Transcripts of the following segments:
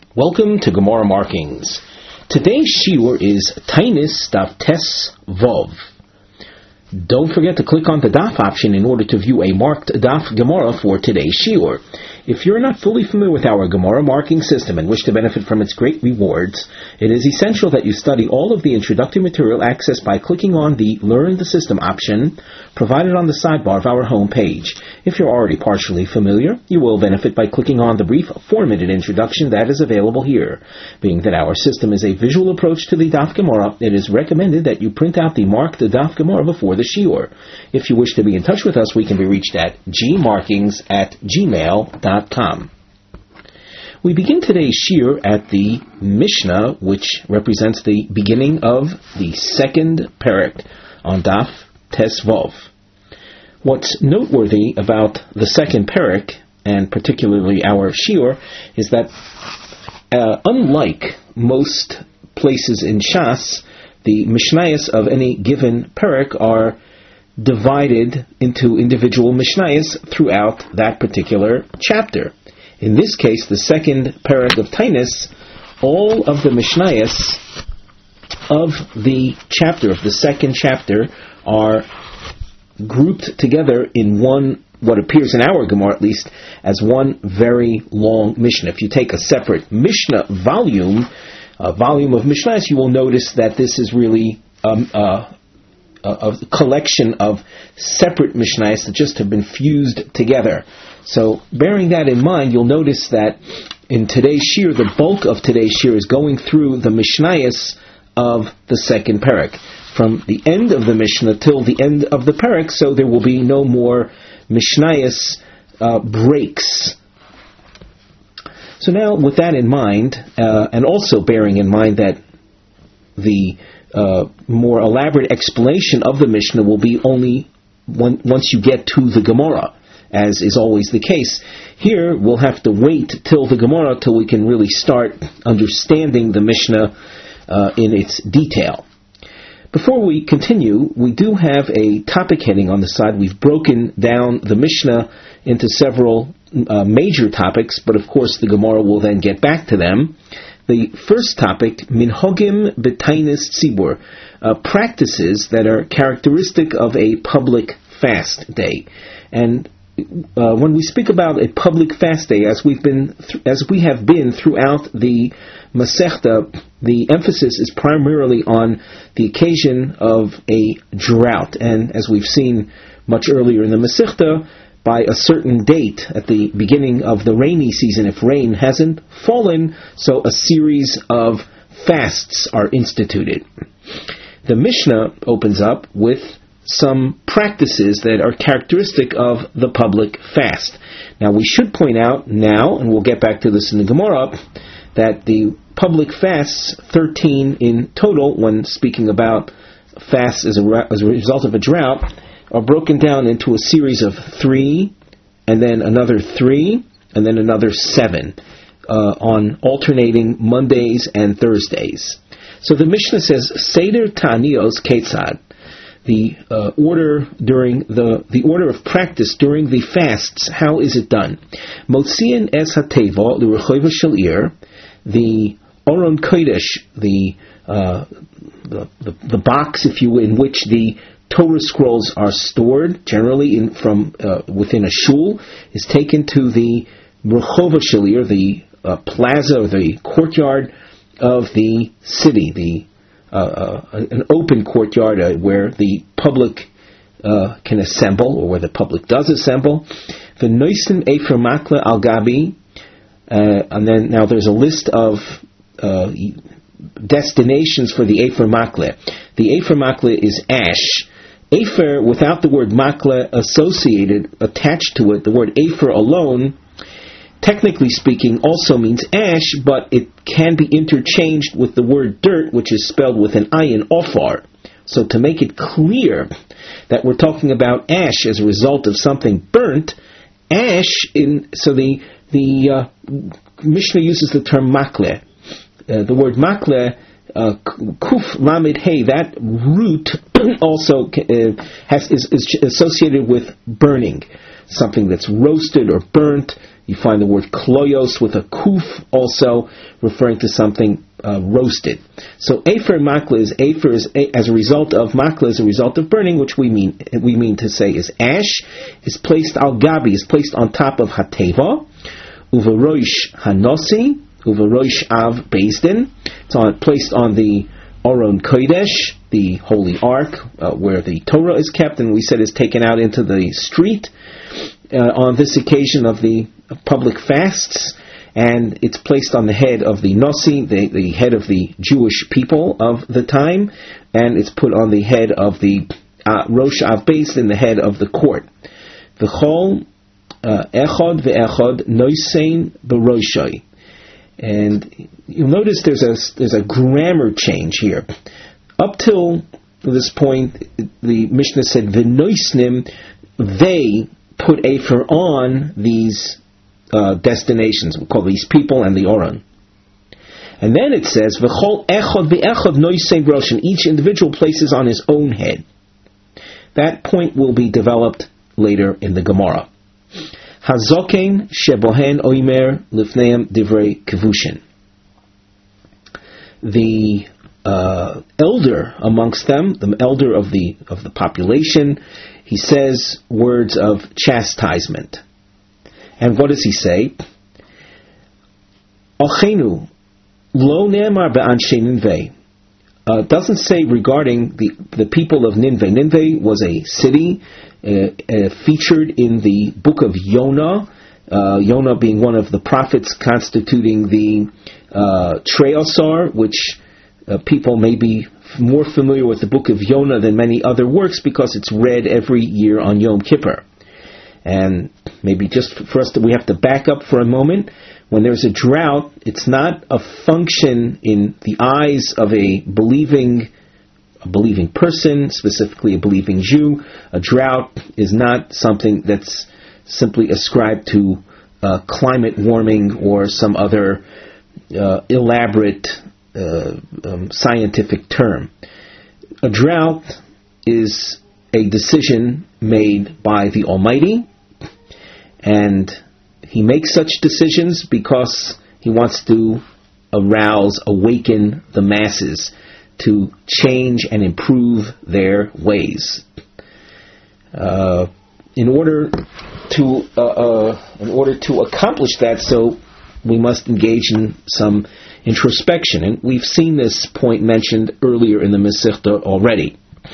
Welcome to Gemara Markings. Today's shiur is Tainis Daf Tes Vov. Don't forget to click on the Daf option in order to view a marked Daf Gemara for today's shiur. If you're not fully familiar with our Gemara marking system and wish to benefit from its great rewards, it is essential that you study all of the introductory material accessed by clicking on the Learn the System option provided on the sidebar of our home page. If you're already partially familiar, you will benefit by clicking on the brief 4-minute introduction that is available here. Being that our system is a visual approach to the Daf Gemara, it is recommended that you print out the marked Daf Gemara before the shiur. If you wish to be in touch with us, we can be reached at gmarkings@gmail.com. We begin today's shiur at the Mishnah, which represents the beginning of the second parak on Daf Tes Vov. What's noteworthy about the second parak, and particularly our shiur, is that unlike most places in Shas, the Mishnayos of any given parak are divided into individual Mishnayos throughout that particular chapter. In this case, the second parak of Tainis, all of the Mishnayos of the chapter, of the second chapter, are grouped together in one, what appears in our Gemara at least, as one very long Mishnah. If you take a separate Mishnah volume of Mishnayos, you will notice that this is really a collection of separate Mishnayos that just have been fused together. So, bearing that in mind, you'll notice that in today's shiur, the bulk of today's shiur is going through the Mishnayos of the second parak, from the end of the Mishnah till the end of the parak, so there will be no more Mishnayos breaks. So now, with that in mind, and also bearing in mind that the more elaborate explanation of the Mishnah will be only once you get to the Gemara, as is always the case. Here, we'll have to wait till the Gemara, till we can really start understanding the Mishnah in its detail. Before we continue, we do have a topic heading on the side. We've broken down the Mishnah into several major topics, but of course the Gemara will then get back to them. The first topic, Minhagim B'Tainis Tzibur, practices that are characteristic of a public fast day. And when we speak about a public fast day, as we have been throughout the Masechta, the emphasis is primarily on the occasion of a drought. And as we've seen much earlier in the Masechta, by a certain date at the beginning of the rainy season, if rain hasn't fallen, so a series of fasts are instituted. The Mishnah opens up with some practices that are characteristic of the public fast. Now, we should point out now, and we'll get back to this in the Gemara, that the public fasts, 13 in total, when speaking about fasts as a result of a drought, are broken down into a series of 3, and then another 3, and then another 7, on alternating Mondays and Thursdays. So the Mishnah says, Seder Ta'anios Ketzad, the order of practice during the fasts. How is it done? Motziin es hateva l'rechova shel ir, the Aron Kodesh, the box, if you will, in which the Torah scrolls are stored, generally from within a shul, is taken to the rechova shel ir, the plaza or the courtyard of the city, an open courtyard where the public can assemble, or where the public does assemble. The Noisim Efer Makle Al Gabi, and then now there's a list of destinations for the Efer Makle. The Efer Makle is ash. Efer, without the word Makle attached to it, the word Efer alone, technically speaking, also means ash, but it can be interchanged with the word dirt, which is spelled with an ayin, ofar. So to make it clear that we're talking about ash as a result of something burnt, so the Mishnah uses the term makle. The word makle, kuf lamed hey, that root also is associated with burning. Something that's roasted or burnt You find the word kloyos with a kuf also referring to something roasted. So Efer Makla is Efer is as a result of Makla is a result of burning, which we mean to say is ash, is placed al gabi, is placed on top of hateva, uveroish hanosi, uveroish av bezdin. It's placed on the Aron Kodesh, the holy ark, where the Torah is kept, and we said is taken out into the street on this occasion of the public fasts, and it's placed on the head of the Nasi, the head of the Jewish people of the time, and it's put on the head of the Rosh Av Beis, in the head of the court. V'chol echad ve'echad noisein b'roshai. And you'll notice there's a grammar change here. Up till this point, the Mishnah said v'noisnim, they put Efer on these destinations. We call these people and the Oron. And then it says v'chol echad v'echad noisein b'roshai. Each individual places on his own head. That point will be developed later in the Gemara. Hazoken shebohen oimer lifneim divrei kevushin. The elder amongst them, the elder of the population, he says words of chastisement. And what does he say? Ochenu lo ne'emar be'anshe Ninveh. Doesn't say regarding the people of Ninveh. Ninveh was a city featured in the book of Yonah. Yonah being one of the prophets constituting the Treosar, which people may be more familiar with the book of Yonah than many other works because it's read every year on Yom Kippur. And maybe just for us, we have to back up for a moment. When there's a drought, it's not a function in the eyes of a believing person, specifically a believing Jew. A drought is not something that's simply ascribed to climate warming or some other elaborate scientific term. A drought is a decision made by the Almighty, and He makes such decisions because He wants to awaken the masses to change and improve their ways. In order to accomplish that, so we must engage in some introspection, and we've seen this point mentioned earlier in the Masechta already.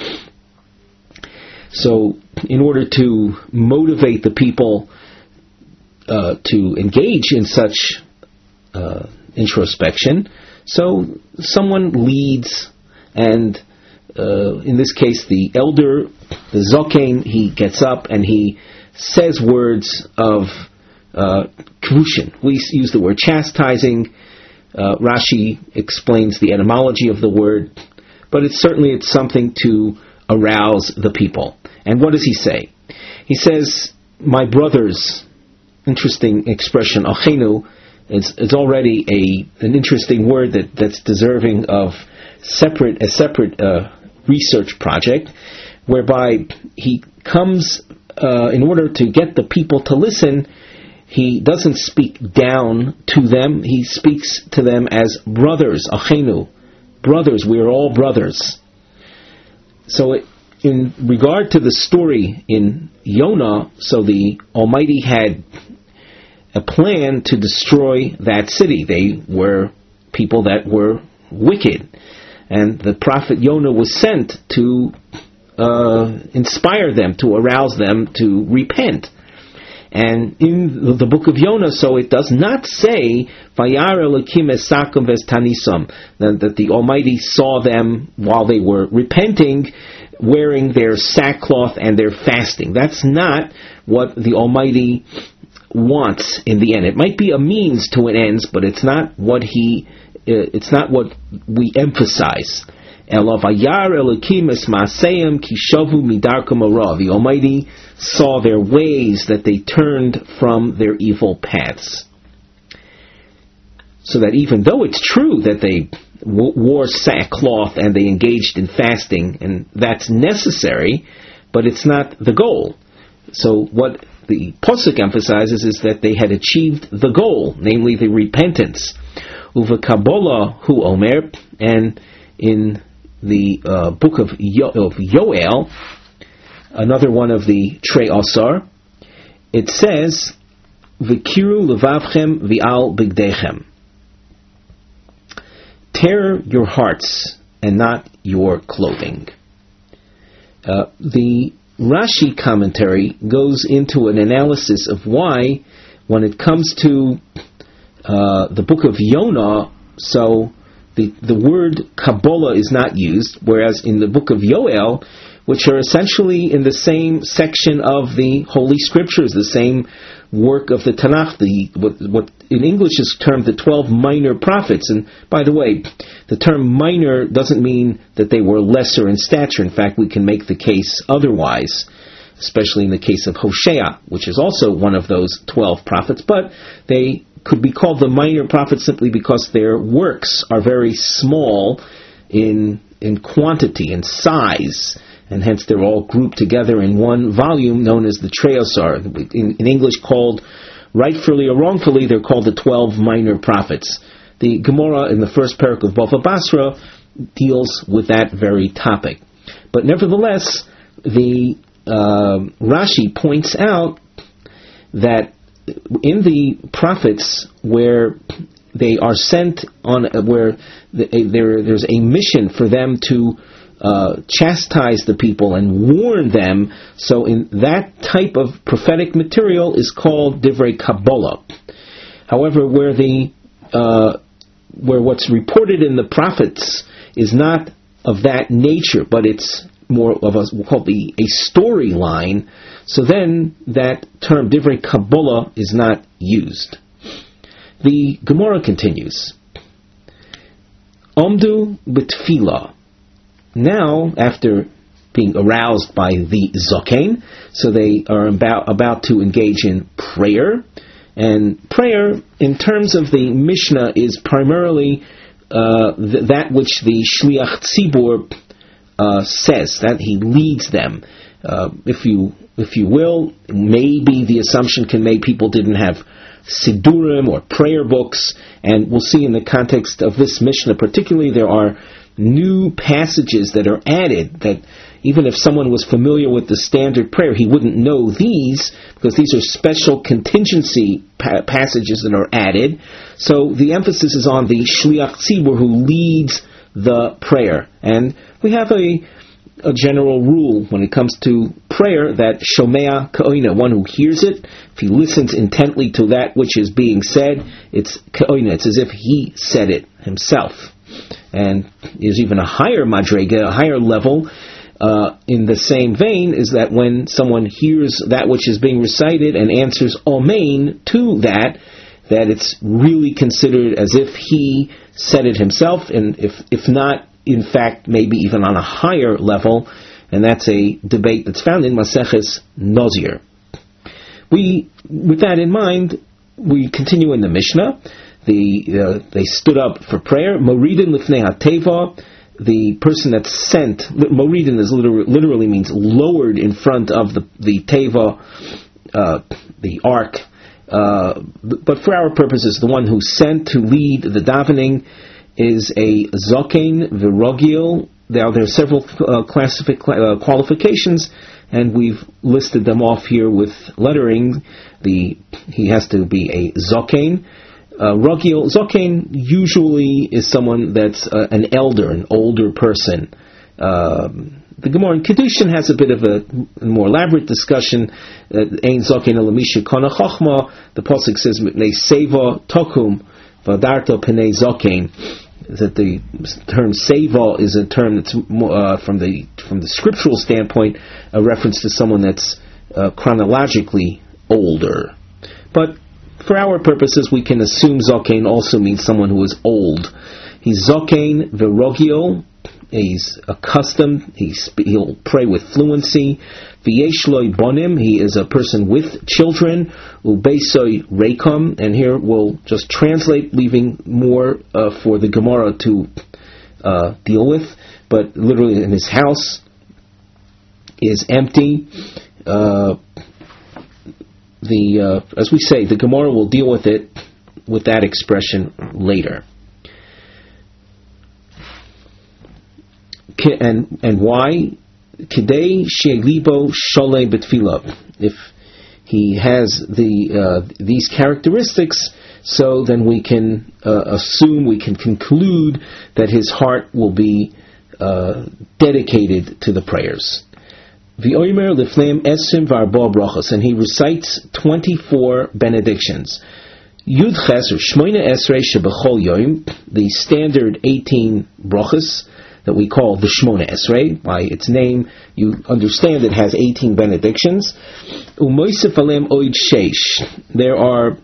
So, in order to motivate the people to engage in such introspection, so someone leads, and in this case the elder, the Zokain, he gets up and he says words of kvushin. We use the word chastising. Rashi explains the etymology of the word, but it's something to arouse the people. And what does he say? He says, "My brothers." Interesting expression, achenu. It's already an interesting word that's deserving of a separate research project, whereby he comes in order to get the people to listen. He doesn't speak down to them. He speaks to them as brothers, achenu, brothers. We are all brothers. So, in regard to the story in Yonah, so the Almighty had a plan to destroy that city. They were people that were wicked, and the prophet Yonah was sent to inspire them, to arouse them to repent. And in the book of Yonah, so it does not say Vayar Elokim esakum v'estanisam, that the Almighty saw them while they were repenting, wearing their sackcloth and their fasting. That's not what the Almighty wants in the end. It might be a means to an end, but it's not what we emphasize. The Almighty saw their ways, that they turned from their evil paths. So that even though it's true that they wore sackcloth and they engaged in fasting, and that's necessary, but it's not the goal. So what the Pasuk emphasizes is that they had achieved the goal, namely the repentance. Uva Kabbalah hu omer, and in the book of Yoel, another one of the Trei Asar, it says, V'kiru levavchem v'al bigdechem. Tear your hearts and not your clothing. The Rashi commentary goes into an analysis of why, when it comes to the book of Yonah, so the word Kabbalah is not used, whereas in the book of Yoel, which are essentially in the same section of the Holy Scriptures, the same work of the Tanakh, what in English is termed the 12 minor prophets. And by the way, the term minor doesn't mean that they were lesser in stature. In fact, we can make the case otherwise, especially in the case of Hosea, which is also one of those 12 prophets, but they could be called the minor prophets simply because their works are very small in quantity and size, and hence they're all grouped together in one volume known as the Trei Asar. In English called, rightfully or wrongfully, they're called the 12 minor prophets. The Gemara in the first parak of Bava Basra deals with that very topic. But nevertheless, the Rashi points out that in the prophets where they are sent on, where there's a mission for them to chastise the people and warn them, so in that type of prophetic material is called Divrei Kabbalah. However, where what's reported in the prophets is not of that nature, but it's more of we'll call it a storyline, so then that term Divrei Kabbalah is not used. The Gemara continues. Omdu b'tfilah. Now, after being aroused by the Zokain, so they are about to engage in prayer. And prayer, in terms of the Mishnah, is primarily that which the Shliach Tzibur says, that he leads them. If you will, maybe the assumption can make people didn't have Sidurim or prayer books, and we'll see in the context of this Mishnah particularly, there are new passages that are added that even if someone was familiar with the standard prayer, he wouldn't know these, because these are special contingency passages that are added. So the emphasis is on the Shliach Tzibur who leads the prayer. And we have a general rule when it comes to prayer that Shomea Ka'oina, one who hears it, if he listens intently to that which is being said, it's Ka'oina, it's as if he said it himself. And there's even a higher madrega, a higher level, in the same vein, is that when someone hears that which is being recited and answers Amen to that it's really considered as if he said it himself, and if not, in fact, maybe even on a higher level, and that's a debate that's found in Maseches Nozir. With that in mind, we continue in the Mishnah. They stood up for prayer. Moridin lifnei hateva, the person that's sent. Moridin is literally means lowered in front of the teva, the ark. But for our purposes, the one who's sent to lead the davening is a zokain v'rogil. Now there are several qualifications, and we've listed them off here with lettering. He has to be a zokain. Rogil, zokain usually is someone that's an elder, an older person. The Gemara in Kedushin has a bit of a more elaborate discussion. Ein zokain elamisha kana chachma. The pasuk says mipnei seva tokum v'adarta pnei zokain. That the term seva is a term that's from the scriptural standpoint a reference to someone that's chronologically older. But for our purposes, we can assume zokain also means someone who is old. He's zokain v'rogil. He's accustomed. He'll pray with fluency. V'yesh lo bonim. He is a person with children. Ubeisoi reikom. And here we'll just translate, leaving more for the Gemara to deal with. But literally, in his house is empty. as we say, the Gemara will deal with it, with that expression later. And why? Kidei she'libo sholei betfilah. If he has these characteristics, so then we can assume, we can conclude that his heart will be dedicated to the prayers. V'omer lifneim esrim v'arba brachos, and he recites 24 benedictions. Yud ches or shmoina esrei shebechol yoim, the standard 18 brachos that we call the Shmona Esrei. By its name, you understand it has 18 benedictions. Umoisef alem oid sheish. There are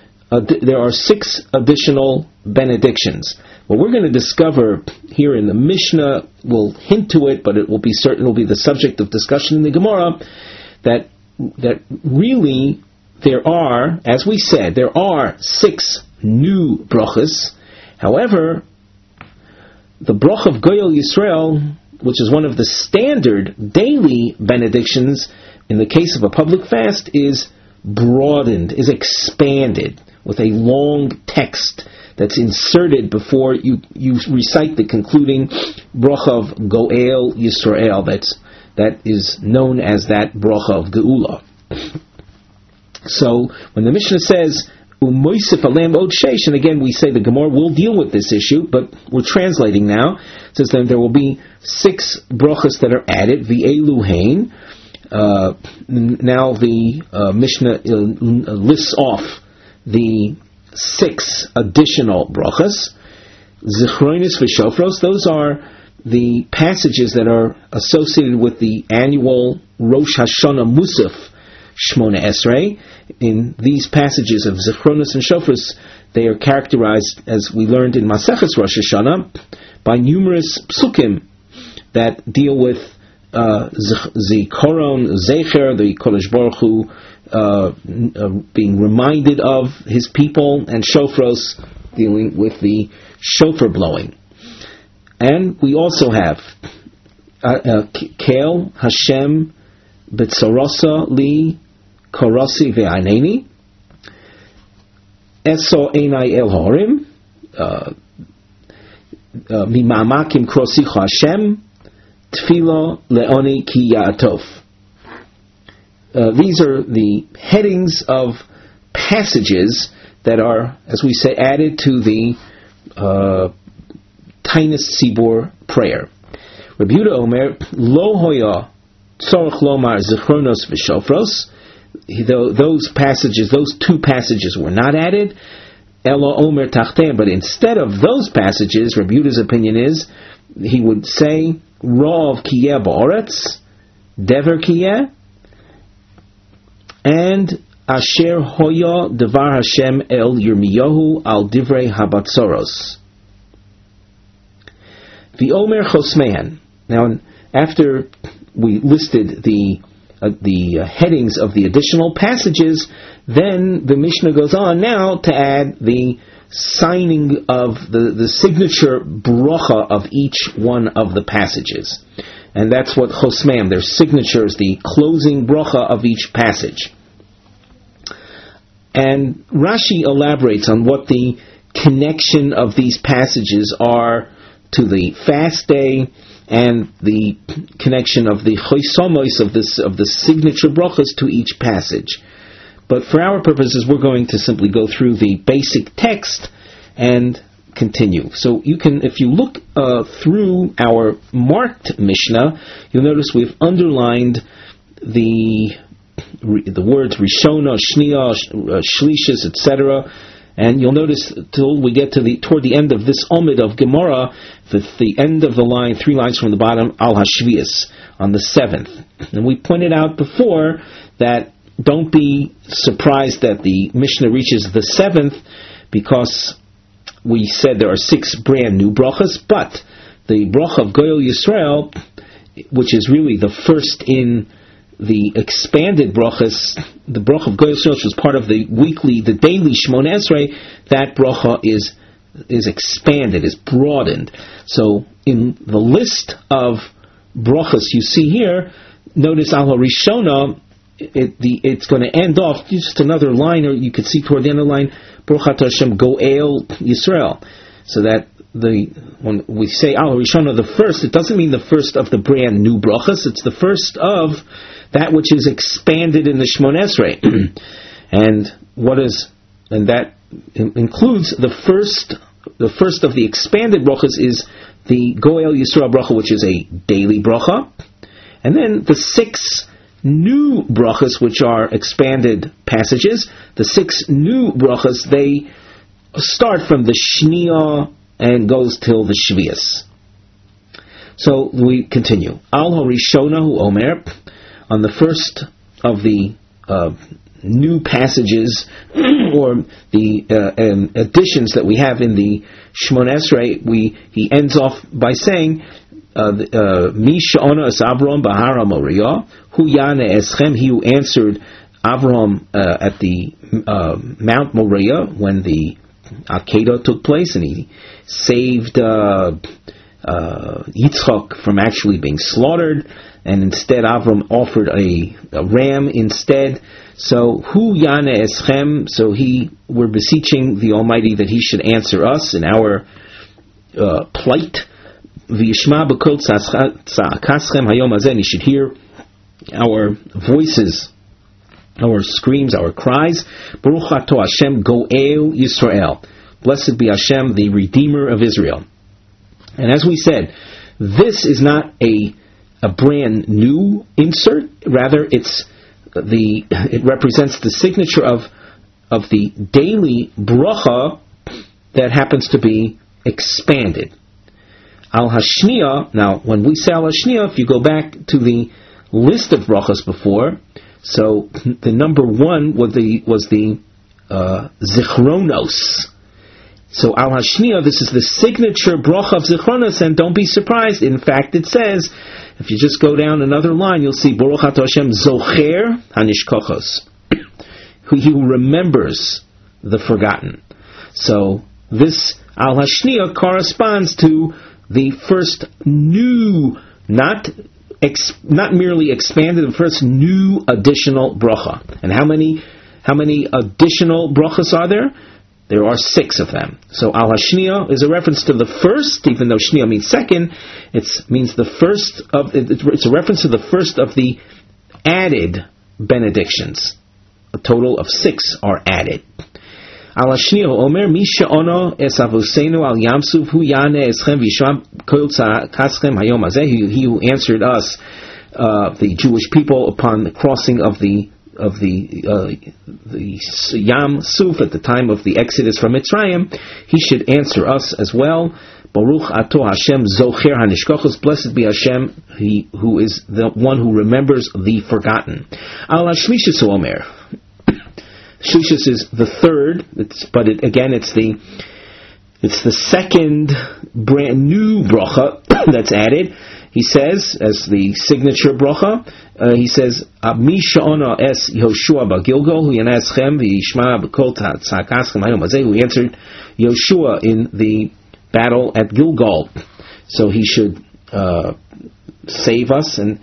6 additional benedictions. What we're going to discover here in the Mishnah, we'll hint to it, but it will be the subject of discussion in the Gemara, that really there are, as we said, there are 6 new brachas. However, the brach of Goyal Yisrael, which is one of the standard daily benedictions in the case of a public fast, is broadened, is expanded with a long text that's inserted before you recite the concluding bracha of Goel Yisrael. That is known as that bracha of Geula. So when the Mishnah says Umoisif alam od sheish, and again we say the Gemara will deal with this issue, but we're translating now. It says then there will be 6 brachas that are added. V'elu hein. Now the Mishnah lists off the 6 additional brachas. Zichronis v'shofros. Those are the passages that are associated with the annual Rosh Hashanah Musaf Shmona Esrei. In these passages of Zichronos and Shofros, they are characterized, as we learned in Maseches Rosh Hashanah, by numerous psukim that deal with Zikaron, Zecher, the Kodesh Baruch Hu being reminded of his people, and Shofros dealing with the shofar blowing. And we also have Kel Hashem B'tzorosa Li Korasi Ve'aneni, Eso Einai El Horim, Mimamakim Krosicha Hashem, Tfilo Leoni Ki Ya'atov. These are the headings of passages that are, as we say, added to the Tainus Tzibur prayer. Rabbi Yehuda Omer, Lo Hoya Tzorach Lomar Zichronos V'Shofros. Those passages, those 2 passages were not added. Elo Omer Tachteim, but instead of those passages, Rabbi Yehuda's opinion is, he would say, Rov Kiyeh Ba'oretz, Dever Kiyeh, and Asher Hoya Devar Hashem El Yirmiyahu Al Divrei Habatzoros. The Omer Chosmean. Now, after we listed the headings of the additional passages, then the Mishnah goes on now to add the signing of the signature bracha of each one of the passages. And that's what Chosmeim, their signatures, the closing bracha of each passage. And Rashi elaborates on what the connection of these passages are to the fast day, and the connection of the choisomos of the signature brachas to each passage. But for our purposes, we're going to simply go through the basic text and continue. So you can, if you look through our marked Mishnah, you'll notice we've underlined the words Rishona, Shnia, Shlishis, etc. And you'll notice till we get to toward the end of this Omid of Gemara, the end of the line, 3 lines from the bottom, Al Hashvias, on the 7th. And we pointed out before that don't be surprised that the Mishnah reaches the 7th, because we said there are 6 brand new brachas, but the bracha of Goyal Yisrael, which is really the first in the expanded brachas, the bracha of Goyal Yisrael, which was part of the daily Shmona Esrei, that bracha is expanded, is broadened. So in the list of brachas you see here, notice Al HaRishona it's going to end off just another line, or you could see toward the end of the line, Baruch Atah Hashem Goel Yisrael. So that when we say Al Rishona, the first, it doesn't mean the first of the brand new brachas. It's the first of that which is expanded in the Shmon Esrei, and that includes the first of the expanded brachas is the Goel Yisrael bracha, which is a daily bracha, and then the 6 new brachas, which are expanded passages. The 6 new brachas, they start from the Shniah and goes till the Shvius. So we continue. Al Harishona hu Omer, on the first of the new passages or the additions that we have in the Shmon Esrei, he ends off by saying, Mi she'ona es Avram b'Har Moriah, hu yane eschem, he who answered Avram at the Mount Moriah when the Akedah took place, and he saved Yitzchak from actually being slaughtered, and instead Avram offered a ram instead. So hu yane eschem, so we're beseeching the Almighty that He should answer us in our plight. V'yishma b'kol tza'akaschem hayom hazeh, He should hear our voices, our screams, our cries. Baruch Atah Hashem Goel Yisrael. Blessed be Hashem, the Redeemer of Israel. And as we said, this is not a brand new insert. Rather, it represents the signature of the daily bracha that happens to be expanded. Al Hashniya. Now, when we say Al Hashniya, if you go back to the list of brachas before, so the number 1 was the Zichronos. So Al Hashniya, this is the signature bracha of Zichronos, and don't be surprised. In fact, it says, if you just go down another line, you'll see Baruch Atah Hashem Zocher Hanishkochos, he who remembers the forgotten. So this Al Hashniya corresponds to the first new, not merely expanded, the first new additional bracha. And how many additional brachas are there? There are 6 of them. So Al Hashniya is a reference to the first, even though Shniya means second. It's a reference to the first of the added benedictions. A total of 6 are added. Al Hashniya Omer Mi she'ono es avosenu al Yamsuf hu yane eschem v'yishma kol tza'akaschem hayom hazeh. He who answered us, the Jewish people, upon the crossing of the Yam Suf at the time of the Exodus from Mitzrayim, He should answer us as well. Baruch Atah Hashem Zocher Hanishkochos. Blessed be Hashem, He who is the one who remembers the forgotten. Al Shlishis Omer. Shlishis is the third, it's the second brand new bracha that's added. He says, as the signature bracha, he says, Mi she'ona es Yoshua b'Gilgal, hu yana eschem v'yishma b'kol tza'akaschem hayom hazeh, who answered Yoshua in the battle at Gilgal. So he should save us, and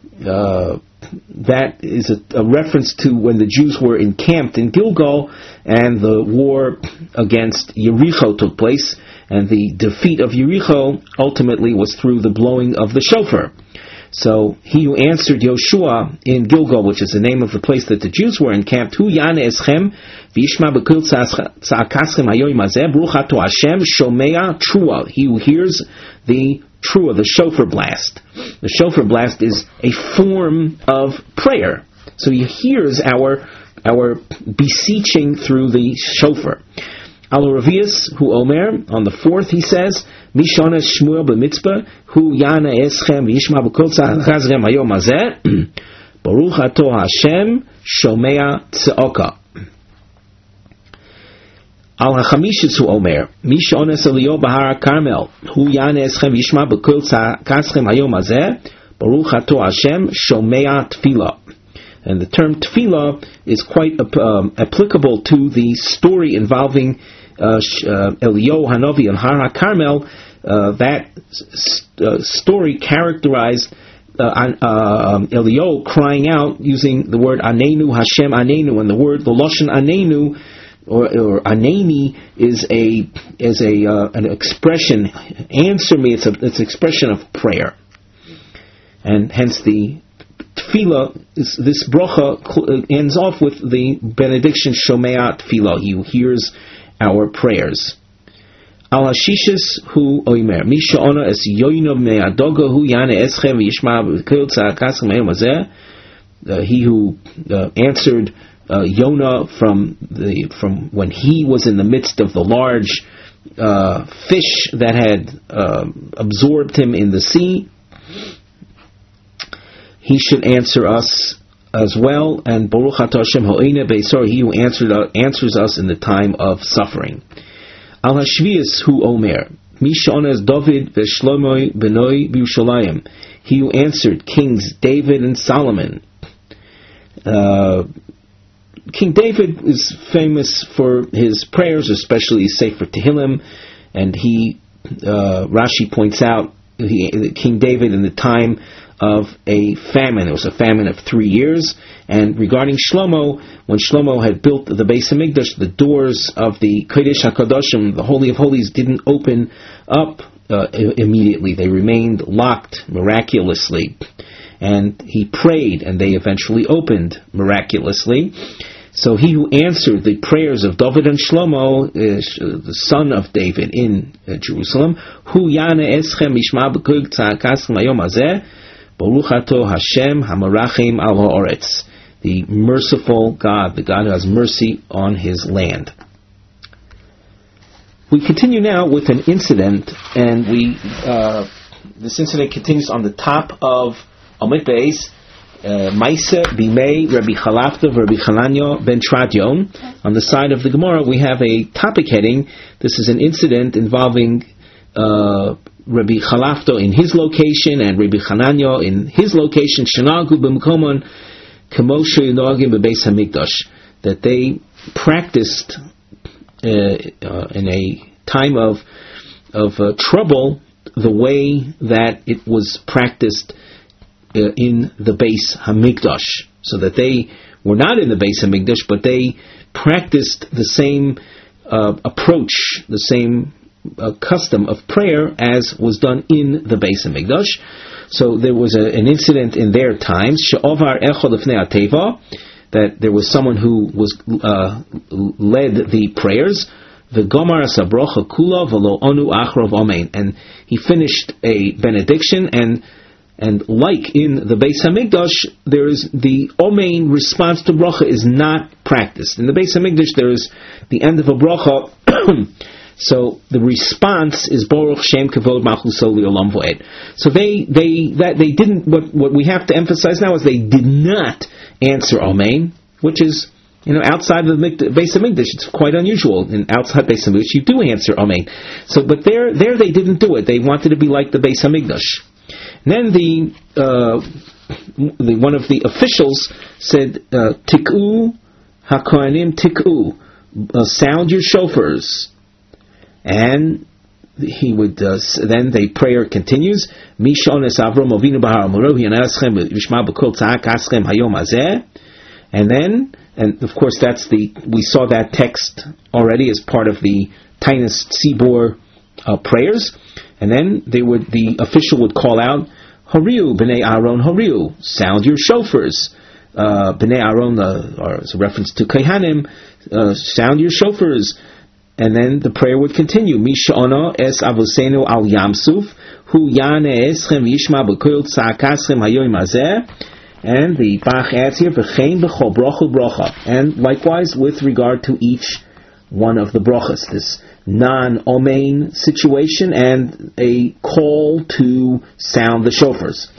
that is a reference to when the Jews were encamped in Gilgal, and the war against Yericho took place, and the defeat of Yericho ultimately was through the blowing of the shofar. So he who answered Yoshua in Gilgal, which is the name of the place that the Jews were encamped, Hu yane eschem v'yishma b'kol tza'akaschem hayom hazeh, Baruch Atah Hashem shomea trua. He who hears the trua, the shofar blast. The shofar blast is a form of prayer. So he hears our beseeching through the shofar. Al Ravius hu Omer, on the 4th, he says, Mishones Shmuel b'mitzvah, hu yana eschem v'yishma b'kol tza'akaschem hayom hazeh, Baruch Atah Hashem shomea tza'oka. Al HaChamishitz hu Omer, Mishones Eliyahu b'Har Carmel, hu yana eschem v'yishma b'kol tza'akaschem hayom hazeh, Baruch Atah Hashem shomea tefillah. And the term tefillah is quite applicable to the story involving Eliyahu Hanavi and Har HaKarmel. That story characterized Elio crying out using the word Anenu, Hashem Anenu, and the Lashon Anenu or Aneni is an expression. Answer me. It's an expression of prayer, and hence the tefillah. This bracha ends off with the benediction Shomea Tefillah. He hears our prayers. Al hashishis hu oimer misha ona es yoino me'adoga hu yane eschem v'yishma b'kil tza'akas me'yom hazeh. He who answered Yonah from when he was in the midst of the large fish that had absorbed him in the sea, he should answer us as well. And Baruch Atah Hashem ha'oine be'isor, he who answers us in the time of suffering. Al hashvius hu omer misha onas David v'Shlomo benoi b'Yushalayim. He who answered kings David and Solomon. King David is famous for his prayers, especially Sefer Tehillim, and Rashi points out King David in the time of a famine. It was a famine of 3 years. And regarding Shlomo, when Shlomo had built the Beis Hamikdash, the doors of the Kodesh HaKadoshim, the Holy of Holies, didn't open up immediately. They remained locked miraculously. And he prayed, and they eventually opened miraculously. So he who answered the prayers of David and Shlomo, the son of David in Jerusalem, Hu Yana Eschem Mishma B'Kug Tza'akas Mayom Hazeh, Baruch Ato Hashem Hamarachim Al Ha'oretz, the merciful God, the God who has mercy on His land. We continue now with an incident, and this incident continues on the top of Amid Beis. Maisa Bimei Rabbi Chalafta Rabbi Chananya ben Tradion. On the side of the Gemara, we have a topic heading. This is an incident involving Rabbi Chalafta in his location and Rabbi Chananya in his location. Shanagu b'mkomon k'moshe yinogim b'beis hamikdash. That they practiced in a time of trouble the way that it was practiced in the Beis Hamikdash, so that they were not in the Beis Hamikdash, but they practiced the same approach, the same custom of prayer as was done in the Beis Hamikdash. So there was an incident in their times, she'ovar echad lefnei ateva, that there was someone who was led the prayers, the Gomar Sabrocha Kula V'lo Onu Achrov Amen, and he finished a benediction, and like in the Beis Hamikdash, there is the Omein response to bracha is not practiced. In the Beis Hamikdash, there is the end of a bracha, so the response is Baruch Shem Kavod Malchuso Le'olam Voed. So they didn't. What we have to emphasize now is they did not answer Amen, which is, outside of the Beis Hamikdash, it's quite unusual. In outside Beis Hamikdash, you do answer Amen. So, but there they didn't do it. They wanted to be like the Beis Hamikdash. And then one of the officials said, "Tik'u hakohanim tik'u, sound your shofars." And he would. Then the prayer continues. Mishones Avram Avinu Bahar Morohi Anaschem Vishma B'Kol Tza'ak Aschem Hayom Hazeh. And then, and of course, we saw that text already as part of the Tainus Tzibor prayers. And then the official would call out, Horiu, B'nai Aaron, Horiu, sound your shofars. B'nai Aaron, is a reference to Kohanim, sound your shofars. And then the prayer would continue, Misha'ana es avosenu al yamsuf, hu yane eschem yishma b'koil tza'akaschem hayoim hazeh. And the Bach adds here, V'chein b'chol bracha bracha. And likewise with regard to each one of the brachas, this non-omein situation and a call to sound the shofars.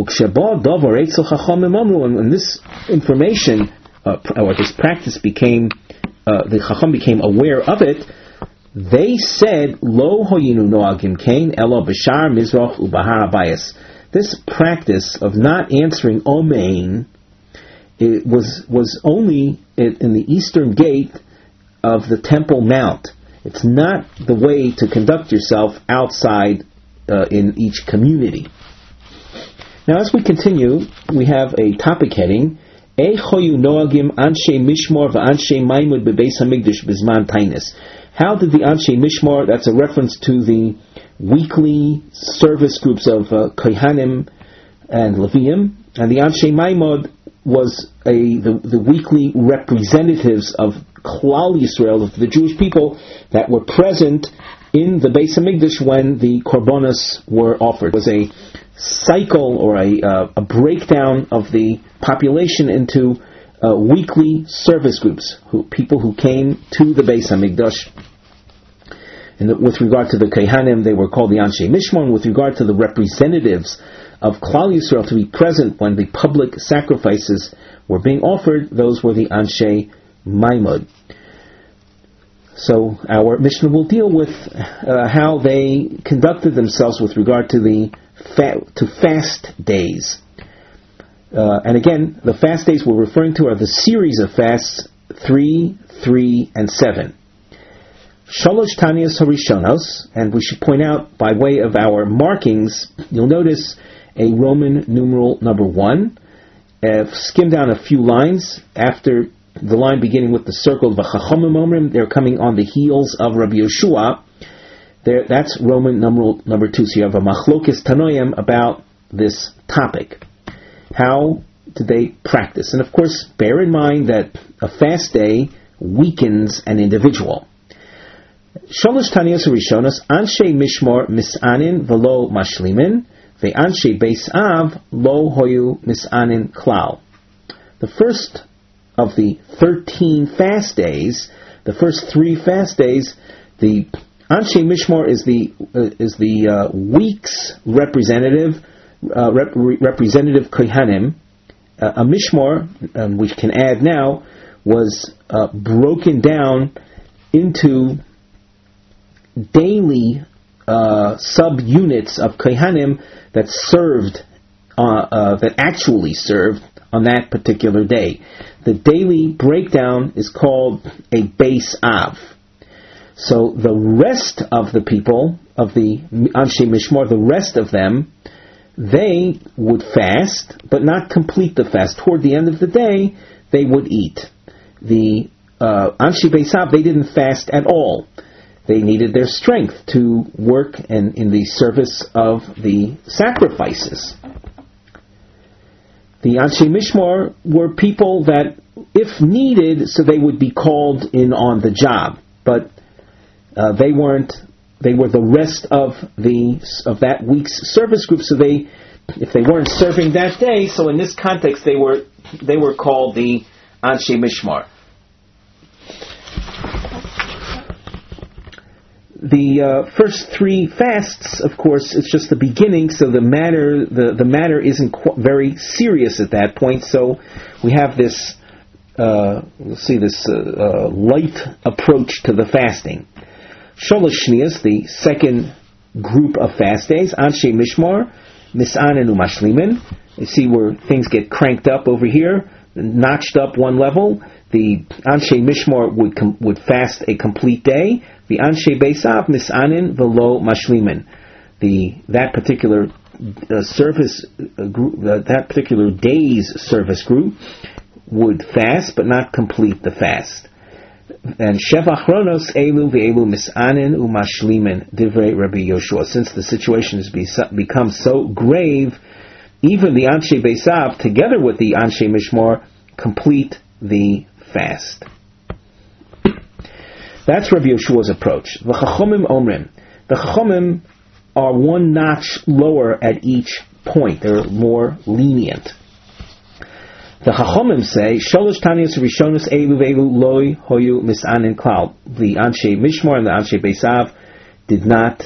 And this information, or this practice became, the Chacham became aware of it. They said, Lo hoyinu noagim kain elo b'shar mizrach ubahar abayis. This practice of not answering omein, it was only in the eastern gate of the Temple Mount. It's not the way to conduct yourself outside in each community. Now, as we continue, we have a topic heading, Eichoyu Noagim Anshe Mishmor v'Anshe Maimud Bebeis HaMikdash Bizman Tainis. How did the Anshe Mishmor, that's a reference to the weekly service groups of Kohanim and Leviim, and the Anshe Maimud was the weekly representatives of Klal Yisrael, of the Jewish people that were present in the Beis HaMikdash when the Korbanos were offered. It was a cycle or a breakdown of the population into weekly service groups, people who came to the Beis HaMikdash. With regard to the Kohanim, they were called the Anshe Mishmor. With regard to the representatives of Klal Yisrael to be present when the public sacrifices were being offered, those were the Anshe Maimud. So our Mishnah will deal with how they conducted themselves with regard to fast days. And again, the fast days we're referring to are the series of fasts 3, 3, and 7. Shalosh Tanias Harishonos, and we should point out by way of our markings, you'll notice a Roman numeral number 1. Skim down a few lines after the line beginning with the circle V'chachomim Omrim, they're coming on the heels of Rabbi Yeshua. That's Roman numeral number 2. So you have a machlokes tanoim about this topic. How do they practice? And of course, bear in mind that a fast day weakens an individual. Shalosh Tanias Rishonos, Anshe Mishmor Misanin Velo Mashlimin, Ve'anshe Beis Av Lo Hoyu Misanin Klal. The first of the 13 fast days, the first 3 fast days, the Anshe Mishmor is the week's representative Kohanim. A Mishmor, which can add now, was broken down into daily sub-units of Kohanim that served, that actually served on that particular day. The daily breakdown is called a Beis Av. So the rest of the people, of the Anshe Mishmor, the rest of them, they would fast, but not complete the fast. Toward the end of the day, they would eat. The Anshe Beis Av, they didn't fast at all. They needed their strength to work in the service of the sacrifices. The Anshe Mishmor were people that, if needed, so they would be called in on the job. But they weren't. They were the rest of that week's service group. So if they weren't serving that day, so in this context they were called the Anshe Mishmor. The first 3 fasts, of course, it's just the beginning, so the matter isn't very serious at that point. So we have this, light approach to the fasting. Sholosh Shnias, the second group of fast days, Anshe Mishmor, Misanin Umashlimin. You see where things get cranked up over here, notched up one level. The Anshe Mishmor would fast a complete day. The Anshe Beis Av Misanin Velo Mashlimin. That particular service group, that particular day's service group, would fast but not complete the fast. And Sheva Chronos Elu Ve'elu Misanin Umashlimin Divrei Rabbi Yoshua. Since the situation has become so grave, even the Anshe Beis Av, together with the Anshe Mishmor, complete the fast. That's Rabbi Yeshua's approach. The Chachomim Omrim. The Chachomim are one notch lower at each point. They're more lenient. The Chachomim say, Sholosh Tanias Rishonos Elu Ve'elu Loi Hoyu Misanin Klal. The Anshe Mishmor and the Anshe Beis Av did not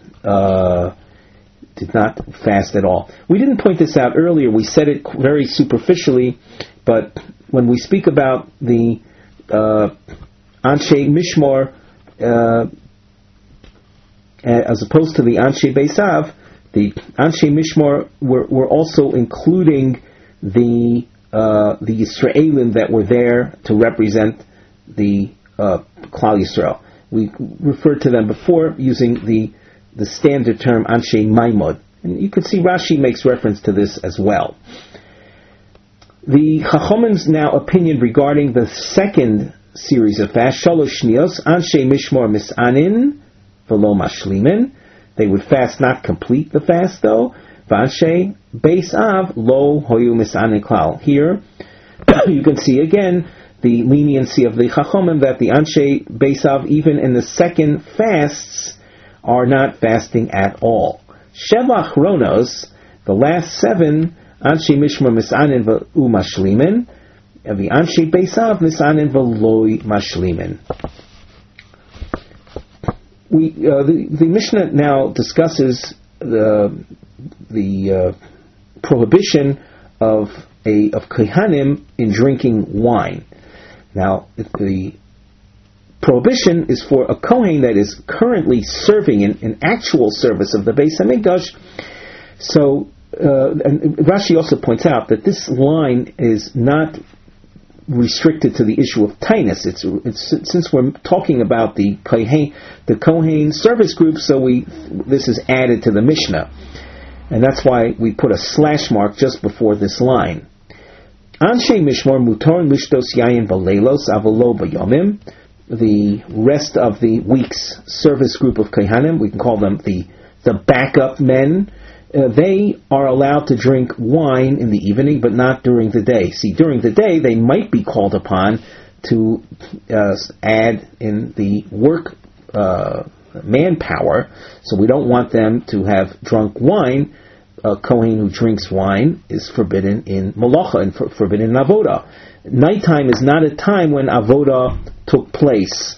fast at all. We didn't point this out earlier. We said it very superficially, but when we speak about the Anshe Mishmor as opposed to the Anshe Beis Av, the Anshe Mishmor were also including the Yisraelim that were there to represent the Klal Yisrael. We referred to them before using the standard term Anshe Maimod. And you can see Rashi makes reference to this as well. The Chachomim's now opinion regarding the second series of fast, Shalosh Shnios, Anshe Mishmor Misanin, V'lo Mashlimin. They would fast, not complete the fast though. V'anshe Beis Av, Lo Hoyu Misanin Klal. Here, you can see again the leniency of the Chachomim, that the Anshe Beis Av, even in the second fasts, are not fasting at all. Sheva Chronos, the last 7, Anshe Mishmor Misanin V'u Mashlimin, and the Anshe Beis Av Misanin V'loi Mashlimin. The Mishnah now discusses the prohibition of Kohanim in drinking wine. Now, the prohibition is for a Kohen that is currently serving in actual service of the Beis Hamikdash. So, and Rashi also points out that this line is not restricted to the issue of tainus. It's since we're talking about the Kohen service group, so this is added to the Mishnah, and that's why we put a slash mark just before this line. Anshe Mishmor Mutar Lishtos Yayin V'Leilos Avolo B'Yomim. The rest of the week's service group of Kohanim, we can call them the backup men. They are allowed to drink wine in the evening, but not during the day. See, during the day, they might be called upon to add in the work manpower, so we don't want them to have drunk wine. A Kohen who drinks wine is forbidden in Malacha and forbidden in Avodah. Nighttime is not a time when Avodah took place,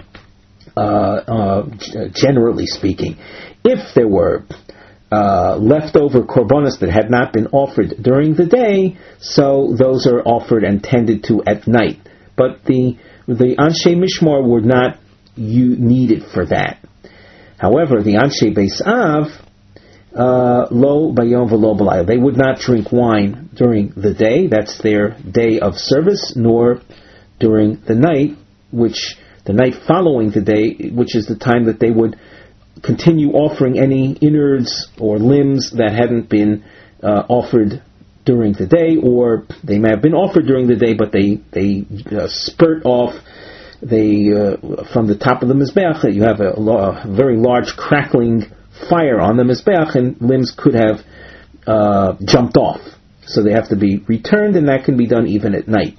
generally speaking. If there were leftover korbanos that had not been offered during the day, so those are offered and tended to at night. But the Anshe Mishmor were not needed for that. However, the Anshe Beis Av, lo bayom v'lo b'layil, they would not drink wine during the day. That's their day of service, nor during the night, which the night following the day, which is the time that they would continue offering any innards or limbs that hadn't been offered during the day, or they may have been offered during the day, but they spurt off. From the top of the mizbeach, you have a very large crackling fire on the mizbeach, and limbs could have jumped off. So they have to be returned, and that can be done even at night.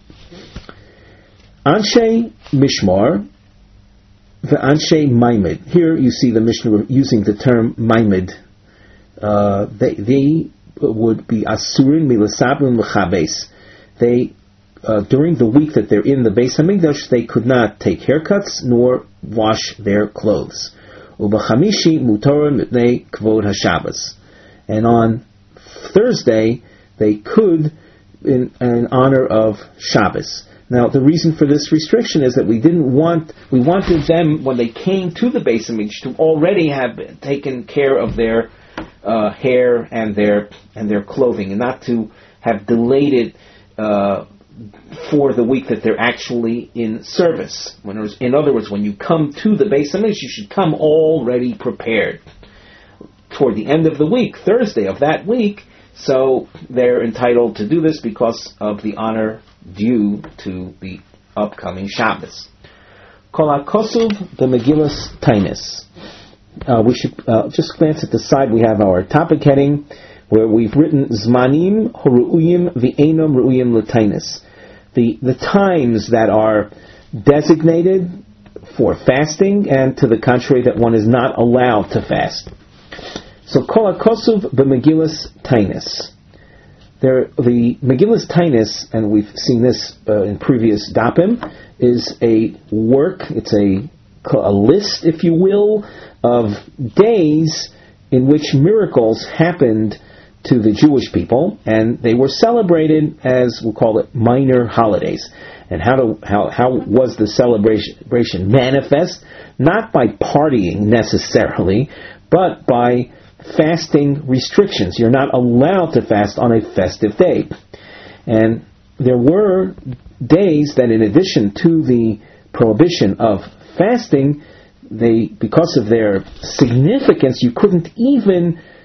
Anshe Mishmar, the Anshe Maimed. Here you see the Mishnah using the term Maimed. They would be Asurin Milasabun L'Chabes. They during the week that they're in the Beis Hamikdash, they could not take haircuts nor wash their clothes. Ubachamishi mutar mitnei kvod haShabbos. And on Thursday, they could, in honor of Shabbos. Now, the reason for this restriction is that we wanted them, when they came to the Beis Hamikdash, to already have taken care of their hair and their clothing, and not to have delayed it for the week that they're actually in service. In other words, when you come to the Beis Hamikdash, you should come already prepared. Toward the end of the week, Thursday of that week, so they're entitled to do this because of the honor due to the upcoming Shabbos. Kol HaKosuv the Megillas Tainis. We should just glance at the side. We have our topic heading where we've written Zmanim Horu'uyim V'Einam Ru'uyim L'Tainis. The times that are designated for fasting, and to the contrary, that one is not allowed to fast. So Kol HaKosuv B'Megillas Tainis. The Megillas Tainis, and we've seen this in previous dapim, is a work, it's a list, if you will, of days in which miracles happened to the Jewish people, and they were celebrated as, we'll call it, minor holidays. And how was the celebration manifest? Not by partying necessarily, but by fasting restrictions. You're not allowed to fast on a festive day. And there were days that, in addition to the prohibition of fasting, because of their significance, you couldn't even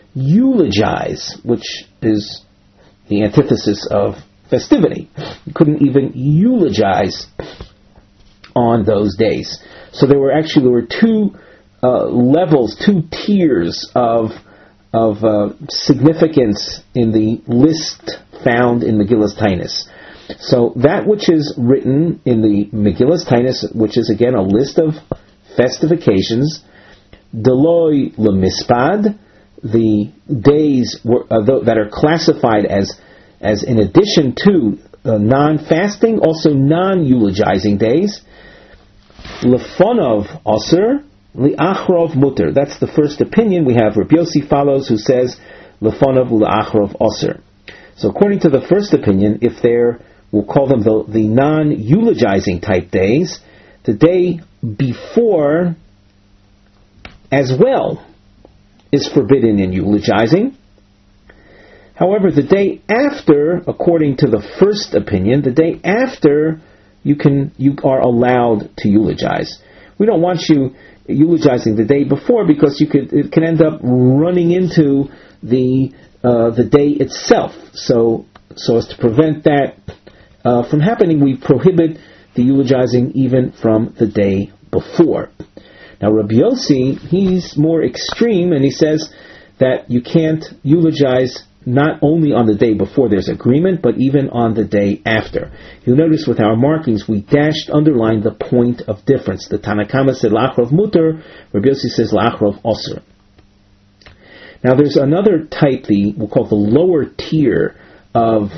eulogize, which is the antithesis of festivity. You couldn't even eulogize on those days. So there were two levels, two tiers of significance in the list found in Megillas Taanis. So that which is written in the Megillas Taanis, which is again a list of festive occasions, Deloi lemispad, the days that are classified as in addition to non-fasting, also non-eulogizing days. Lefonov Aser, Li'achrov Mutter. That's the first opinion. We have Rabbi Yossi follows, who says Lefonov Li'achrov Aser. So according to the first opinion, if we'll call them the non-eulogizing type days, the day before as well is forbidden in eulogizing. However, the day after, according to the first opinion, the day after you are allowed to eulogize. We don't want you eulogizing the day before, because it can end up running into the day itself. So as to prevent that from happening, we prohibit the eulogizing even from the day before. Now Rabbi Yossi, he's more extreme, and he says that you can't eulogize not only on the day before there's agreement, but even on the day after. You'll notice with our markings, we underlined the point of difference. The Tanna Kama said La'achrov Mutter, Rabbi Yossi says La'achrov Osir. Now there's another type, we'll call it the lower tier of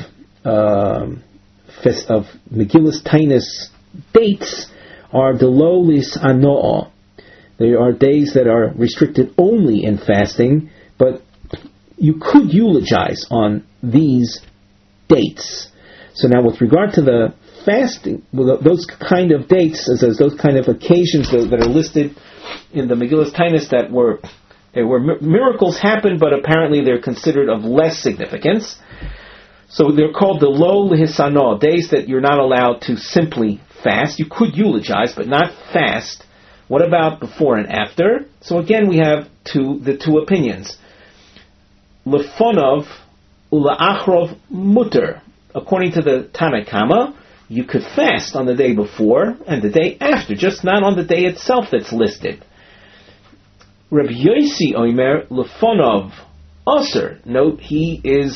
Megillas Taanis dates, are the Lolis Ano'ah. They are days that are restricted only in fasting, but you could eulogize on these dates. So now with regard to the fasting, those kind of dates, as those kind of occasions that are listed in the Megillas Taanis, that were miracles happened, but apparently they're considered of less significance. So they're called the Lo L'Hisano, days that you're not allowed to simply fast. You could eulogize, but not fast. What about before and after? So again, we have the two opinions. Lefonov Ula'achrov Mutter. According to the Tanna Kama, you could fast on the day before and the day after, just not on the day itself that's listed. Rabbi Yossi Omer Lefonov Aser. Note, he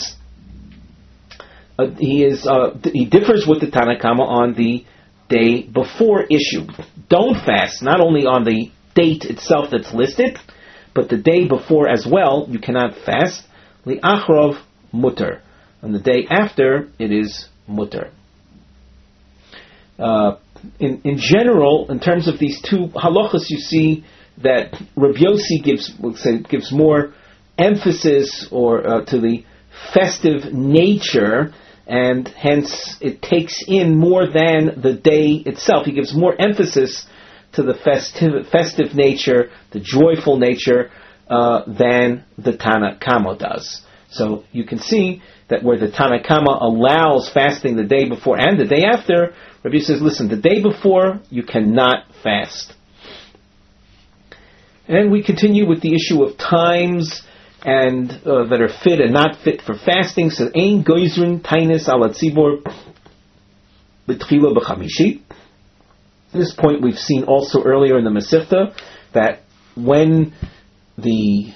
differs with the Tanna Kama on the day before issue. Don't fast, not only on the date itself that's listed, but the day before as well, you cannot fast. Li'achrov mutter. On the day after, it is mutter. In general, in terms of these two halachas, you see that Rabbi Yossi gives more emphasis to the festive nature, and hence it takes in more than the day itself. He gives more emphasis to the festive nature, the joyful nature, than the Tanna Kama does. So you can see that where the Tanna Kama allows fasting the day before and the day after, Rabbi says, listen, the day before you cannot fast. And we continue with the issue of times and that are fit and not fit for fasting. So ein goizrin tainis ala tzibor b'tchila b'chamishi. At this point, we've seen also earlier in the Masechta that when the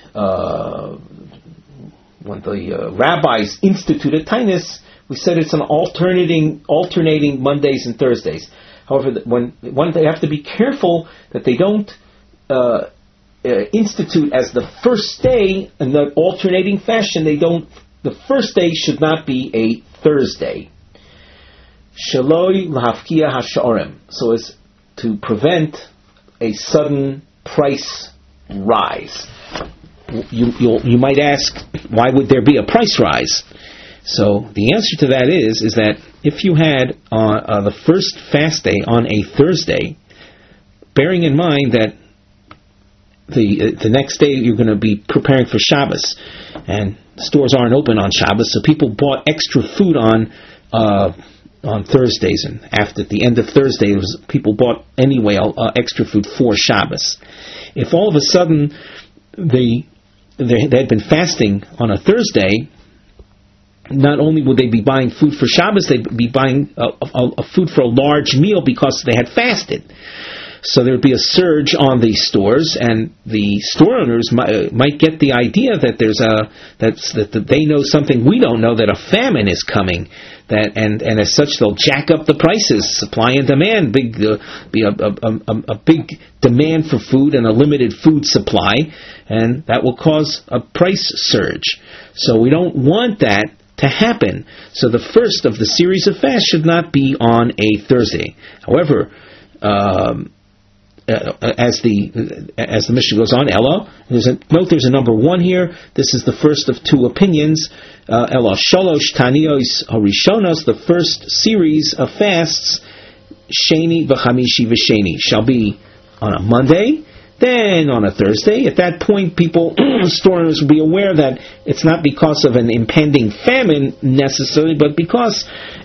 rabbis instituted tainis, we said it's an alternating Mondays and Thursdays. However, they have to be careful that they don't institute as the first day in the alternating fashion. The first day should not be a Thursday. Shaloi lahafkia hasha'orim, so as to prevent a sudden price rise. You might ask, why would there be a price rise? So the answer to that is that if you had the first fast day on a Thursday, bearing in mind that the next day you're going to be preparing for Shabbos, and stores aren't open on Shabbos, so people bought extra food on Thursdays, and after the end of Thursday, people bought anyway extra food for Shabbos. If all of a sudden the they had been fasting on a Thursday, not only would they be buying food for Shabbos, they'd be buying a food for a large meal because they had fasted. So there would be a surge on the stores, and the store owners might get the idea that that they know something we don't know, that a famine is coming. And as such, they'll jack up the prices, supply and demand, be a big demand for food and a limited food supply, and that will cause a price surge. So we don't want that to happen. So the first of the series of fasts should not be on a Thursday. However, as the Mishnah goes on, Ella, there's a number 1 here. This is the first of 2 opinions. Ella Shalosh Tanios Harishonos, the first series of fasts, Sheni v'Chamishi v'Sheni, shall be on a Monday, then on a Thursday. At that point, store owners will be aware that it's not because of an impending famine necessarily, but because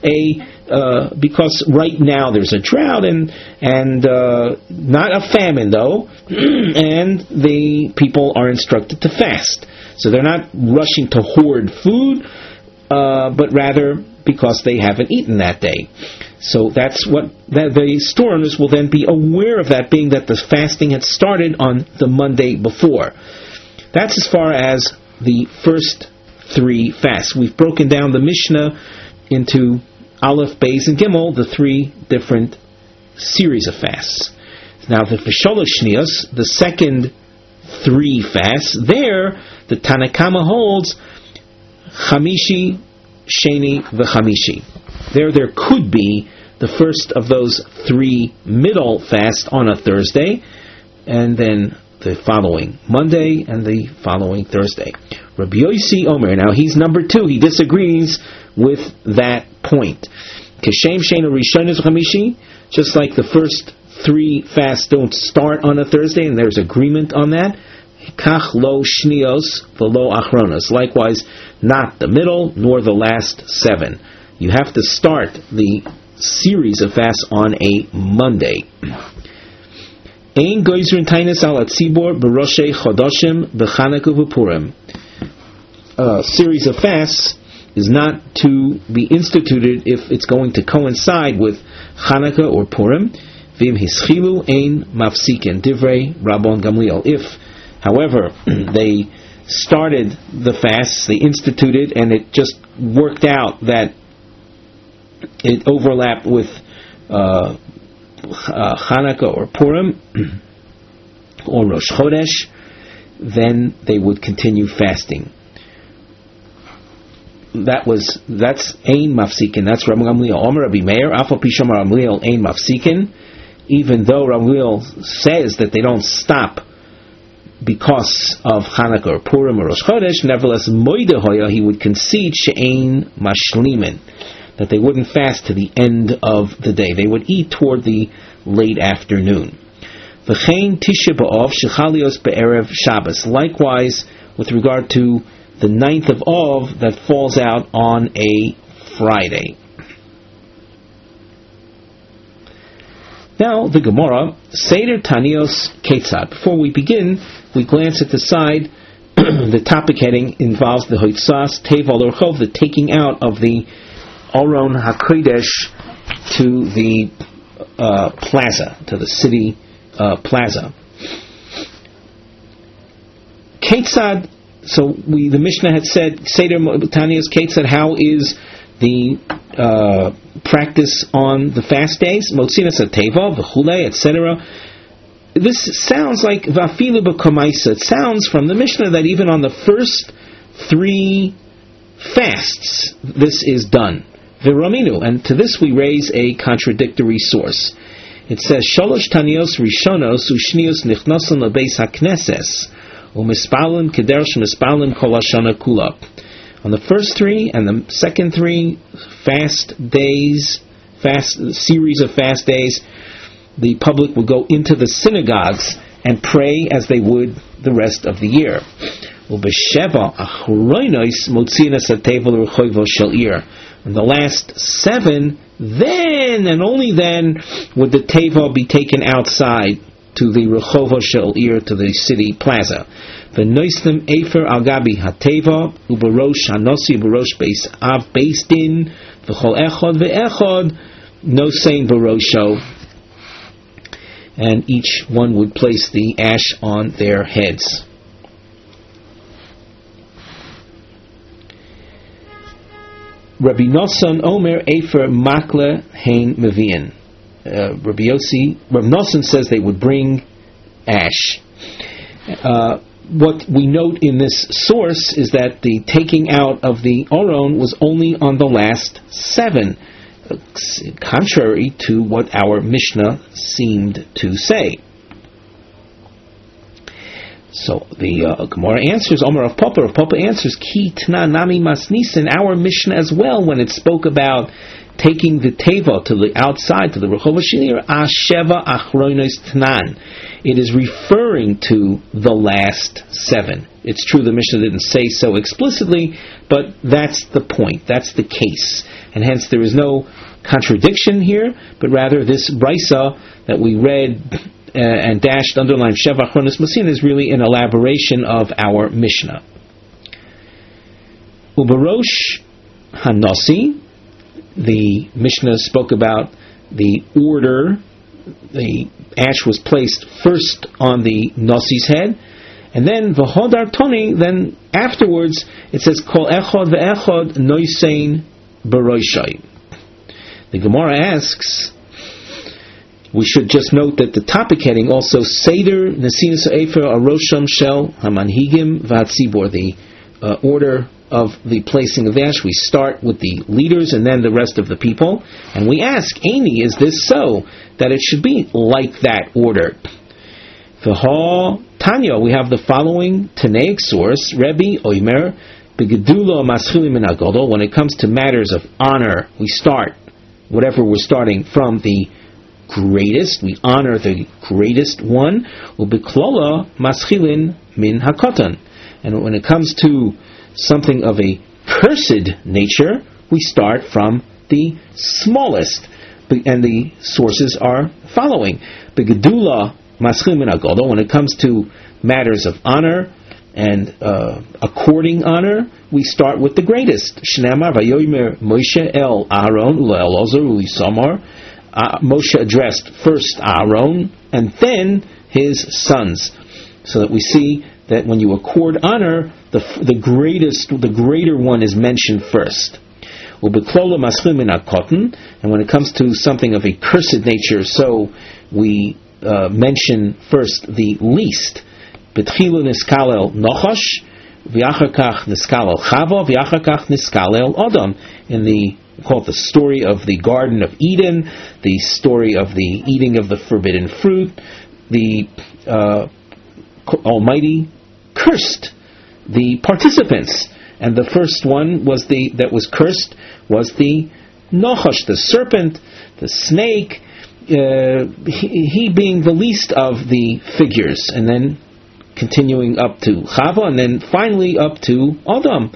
right now there's a drought and not a famine though, and the people are instructed to fast. So they're not rushing to hoard food, but rather because they haven't eaten that day. So that's what the store owners will then be aware of, that being that the fasting had started on the Monday before. That's as far as the first 3 fasts. We've broken down the Mishnah into Aleph, Beis, and Gimel, the 3 different series of fasts. Now, the Shalosh Shnios, the second 3 fasts, there the Tanakama holds Chamishi, Sheni, v'Chamishi. There could be the first of those 3 middle fasts on a Thursday, and then the following Monday and the following Thursday. Rabbi Yossi Omer, now he's number 2. He disagrees with that point. Keshem Shena Rishonos Chamishi, just like the first 3 fasts don't start on a Thursday, and there's agreement on that. Kach lo shnios v'lo achronos. Likewise, not the middle nor the last 7. You have to start the series of fasts on a Monday. Ein goizrin tainis al atzibor b'roshei chodoshim b'Chanukah v'Purim. A series of fasts is not to be instituted if it's going to coincide with Chanukah or Purim. V'im hischilu ein mafsikin divrei Rabban Gamliel. If, however, they started the fasts, they instituted, and it just worked out that it overlapped with Chanukah or Purim or Rosh Chodesh, then they would continue fasting. That's ein mafsikin. That's Rabban Gamliel. Omer Rabbi Meir, Afal Pisham Rabban Gamliel ein mafsikin. Even though Rabban Gamliel says that they don't stop because of Chanukah or Purim or Rosh Chodesh, nevertheless, Moide Hoya, he would concede she'ein mashlimin, that they wouldn't fast to the end of the day. They would eat toward the late afternoon. V'chein Tisha B'Av shechalios be'erev Shabbos. Likewise, with regard to the 9th of Av, that falls out on a Friday. Now, the Gemara, Seder Tanios Ketzad. Before we begin, we glance at the side. The topic heading involves the Hoitzas Teval Orchov, the taking out of the Aron HaKodesh to the plaza, to the city plaza. Ketzad, so the Mishnah had said, Seder Tanios Ketzad, how is the practice on the fast days? Motzinas HaTeva, V'chulei, etc. This sounds like Vafilu B'Komaisa. It sounds from the Mishnah that even on the first 3 fasts, this is done. V'Raminu, and to this we raise a contradictory source. It says, Shalosh Tanios Rishonos Ushnios Nichnosan Lebeis HaKnesses U'Mispalim Kedersh Mispalim Kol HaShana Kula. On the first 3 and the second 3 series of fast days, the public would go into the synagogues and pray as they would the rest of the year. In the last 7, then and only then would the teva be taken outside to the Rechovo Shel Ir, to the city plaza. V'noislim efer al gabi hateva uberosh hanosi uberosh beis av beis din v'chol echod ve'echod nosein barosho, and each one would place the ash on their heads. Rabbi Nosson Omer Efer Makle Hein Mevian. Rabbi Nosson says they would bring ash. What we note in this source is that the taking out of the Aron was only on the last 7, contrary to what our Mishnah seemed to say. So the Gemara answers, Omer of Papa answers, Ki Tna Nami Masnisin, our Mishnah as well, when it spoke about taking the Teva to the outside, to the Rehov Shinir, Asheva Achroinos Tnan. It is referring to the last 7. It's true the Mishnah didn't say so explicitly, but that's the point, that's the case. And hence there is no contradiction here, but rather this Brisa that we read and dashed, underlined, Sheva Achronos Masin, is really an elaboration of our Mishnah. Ubarosh Hanosi, the Mishnah spoke about the order. The ash was placed first on the Nosi's head, and then V'hodar Toni, then afterwards it says Kol Echod Ve'echod Noisein Baroshai. The Gemara asks, we should just note that the topic heading also Seder Nesinus Efer Arosham Shel Hamanhigim V'Hatzibor, the order of the placing of ash. We start with the leaders and then the rest of the people, and we ask, Aini, is this so that it should be like that order? V'ha Tanya, we have the following Tanaic source, Rebbe Oimer Begedula Maschilim Min Hagadol. When it comes to matters of honor, we start whatever we're starting from the greatest, we honor the greatest one. Ubiklola Maschilin Min Hakotan. And when it comes to something of a cursed nature, we start from the smallest. And the sources are following. Begedula Maschilin Min Hagadol. When it comes to matters of honor and according honor, we start with the greatest. Shnamar Vayomer Moshe El Aaron Ula Elazar Uli Samar. Moshe addressed first Aaron and then his sons, so that we see that when you accord honor, the greater one is mentioned first. And when it comes to something of a cursed nature, so we mention first the least. Betchilu niskalel Nochosh, v'achar kach niskalel Chava, v'achar kach niskalel Adam. In the, we call it the story of the Garden of Eden, the story of the eating of the forbidden fruit, the Almighty cursed the participants, and the first one was that was cursed was the Nochosh, the serpent, the snake, he being the least of the figures, and then continuing up to Chava, and then finally up to Adam.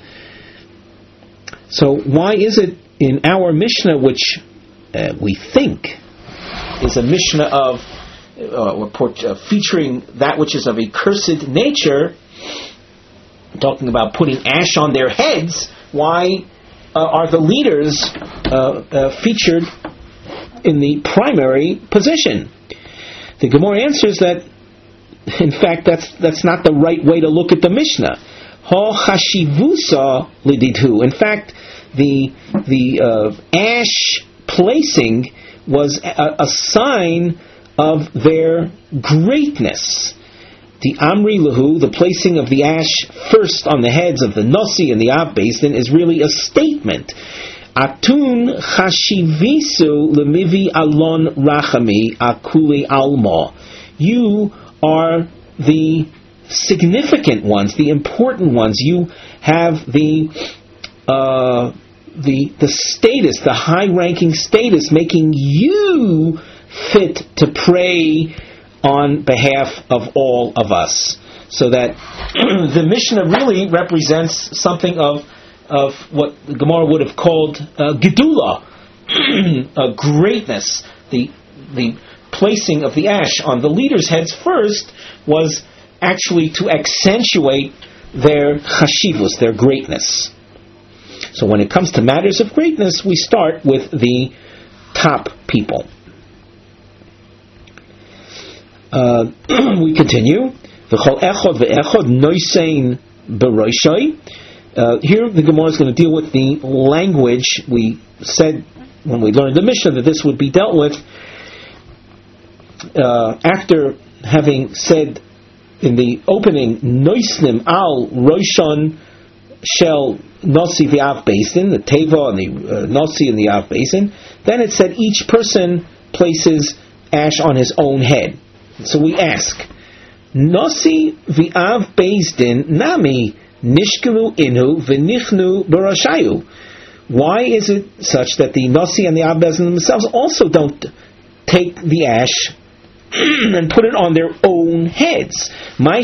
So why is it in our Mishnah, which we think is a Mishnah of featuring that which is of a cursed nature, talking about putting ash on their heads, why are the leaders featured in the primary position? The Gemara answers that, in fact, that's not the right way to look at the Mishnah. Ha chashivusa lididhu. In fact, the ash placing was a sign of their greatness. The Amri Lahu, the placing of the ash first on the heads of the Nosi and the Av Basin, is really a statement. Atun chashivisu lemivi alon rachami akuli alma. You are the significant ones, the important ones. You have the status, the high-ranking status, making you fit to pray on behalf of all of us. So that the Mishnah really represents something of what the Gemara would have called Gedula, a greatness. The placing of the ash on the leaders' heads first was actually to accentuate their chashivus, their greatness. So when it comes to matters of greatness, we start with the top people. We continue. V'chol echod ve'echod noisein b'roshai. Here the Gemara is going to deal with the language. We said when we learned the Mishnah that this would be dealt with after having said in the opening noisnim al roshon shel Nasi v'av basin, the teva and the Nasi and the av basin. Then it said each person places ash on his own head. So we ask, Nasi v'av basin nami nishkelu inu v'nichnu barashayu. Why is it such that the Nasi and the av basin themselves also don't take the ash and put it on their own heads? What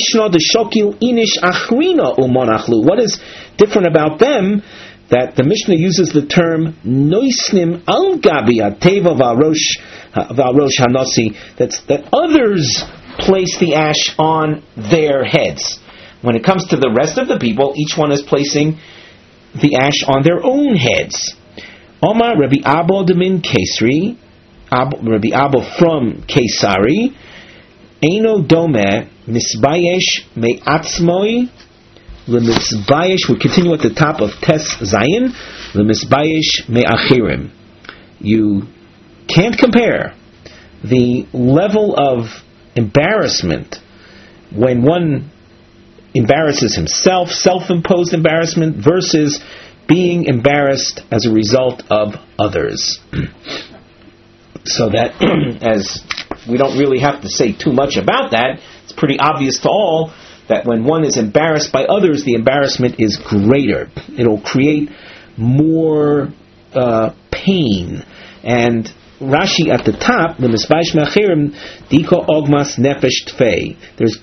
is different about them that the Mishnah uses the term noisnim al gabi ateva v'arosh hanasi, that others place the ash on their heads. When it comes to the rest of the people, each one is placing the ash on their own heads. Omar Rabbi Abba Demin Kesri, Rabbi Abba from Kesari, Eino Dome Misbayesh Me'atzmoi L'Misbayesh. We continue at the top of Tes Zayin. L'Misbayesh Me'achirim. You can't compare the level of embarrassment when one embarrasses himself, self-imposed embarrassment, versus being embarrassed as a result of others. So that, as we don't really have to say too much about that, it's pretty obvious to all that when one is embarrassed by others, the embarrassment is greater. It'll create more pain. And Rashi at the top, the Misbayesh Me'achirim, Diko Ogmas Nefesh Tfei. There's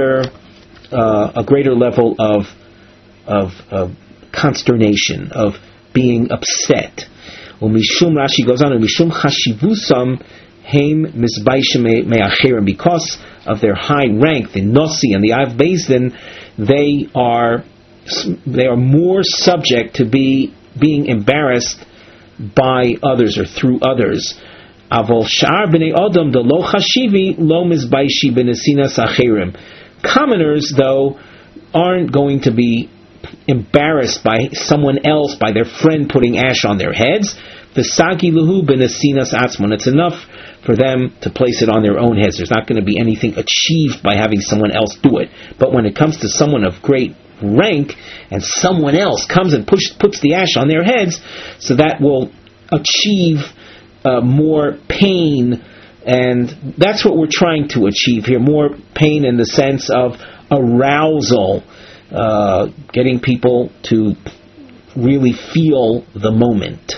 a greater level of consternation, of being upset. Umishum, Rashi goes on, Umishum Chashivusam Heim Misbayesh Me'achirim, because of their high rank, the Nasi and the Av Beis Din, they are more subject to being embarrassed by others or through others. Avol Sha'ar B'nei Adam the Lo Chashivi Lo Mizbayeshi B'nesinas Achirim. Commoners, though, aren't going to be embarrassed by someone else, by their friend putting ash on their heads. V'sagi luhu b'nesinas atzmon. It's enough for them to place it on their own heads. There's not going to be anything achieved by having someone else do it. But when it comes to someone of great rank, and someone else comes and puts the ash on their heads, so that will achieve more pain. And that's what we're trying to achieve here, more pain in the sense of arousal, getting people to really feel the moment.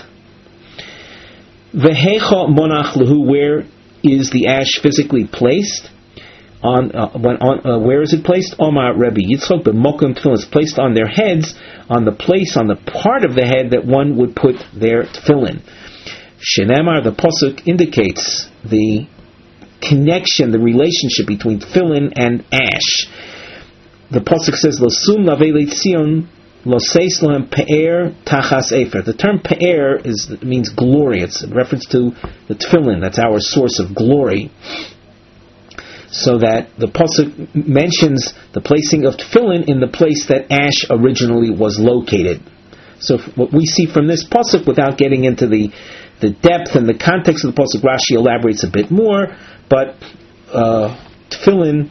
Vehecha monach lehu, where is the ash physically placed? Where is it placed? Omar Rabbi Yitzchok b'mokum tefillin. It's placed on their heads, on the part of the head that one would put their tefillin. Shenemar, the pasuk indicates the connection, the relationship between tefillin and ash. The pasuk says, "Losum lavei Tzion loseis lohem pe'er tachas efer." The term pe'er means glory. It's a reference to the tefillin. That's our source of glory. So that the pasuk mentions the placing of tefillin in the place that ash originally was located. So what we see from this pasuk, without getting into the depth and the context of the pasuk, Rashi elaborates a bit more, but tefillin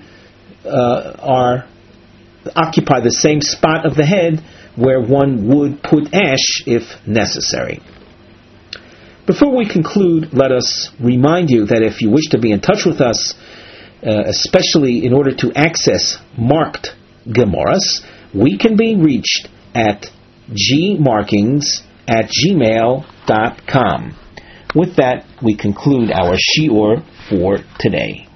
occupy the same spot of the head where one would put ash if necessary. Before we conclude, let us remind you that if you wish to be in touch with us, especially in order to access marked Gemaras, we can be reached at gmarkings@gmail.com. With that, we conclude our shiur for today.